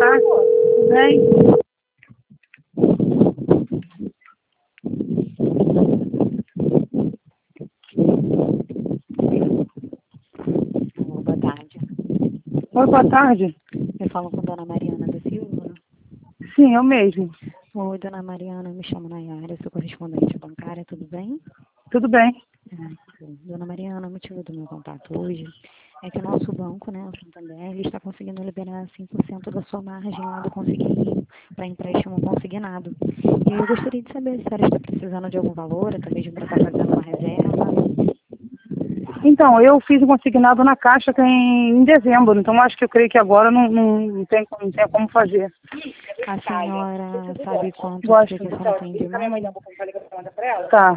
tá? Tudo bem? Boa tarde. Oi, boa tarde. Eu falo com a dona Mariana da Silva. Sim, eu mesmo. Oi, dona Mariana, eu me chamo Nayara, sou correspondente bancária, tudo bem? Tudo bem. Dona Mariana, o motivo do meu contato hoje é que o nosso banco, né, o Santander, ele está conseguindo liberar 5% da sua margem lá do consignado para empréstimo consignado. E eu gostaria de saber se a senhora está precisando de algum valor, até mesmo para estar fazendo uma reserva. Então, eu fiz o consignado na Caixa em dezembro, então acho que eu creio que agora não tem como fazer. A senhora sabe quanto Gosto. que a senhora tem de margem? Tá.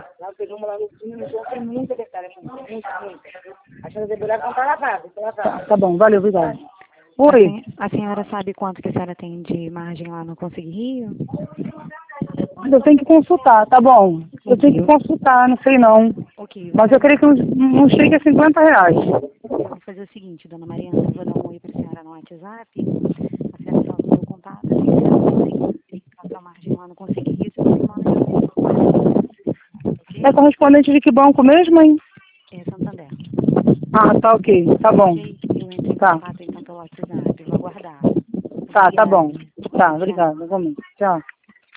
Tá bom, valeu, obrigado. Oi. A senhora sabe quanto que a senhora tem de margem lá no Consigne Rio? Eu tenho que consultar, tá bom. Eu tenho que consultar, não sei não. Ok. Mas eu creio que não chega a R$ 50. Eu vou fazer o seguinte, dona Mariana, eu vou dar um oi para a senhora no WhatsApp, a senhora salva o meu contato, assim que a senhora conseguir passar a margem lá no Consigne Rio, você me manda. Ok? É correspondente de que banco mesmo, hein? É Santander. Ah, tá ok, tá bom. Ok? Eu entro em Tá, contato então pelo WhatsApp, vou aguardar. tá Obrigada. bom. Tá, Tchau. obrigada, igualmente. Tchau.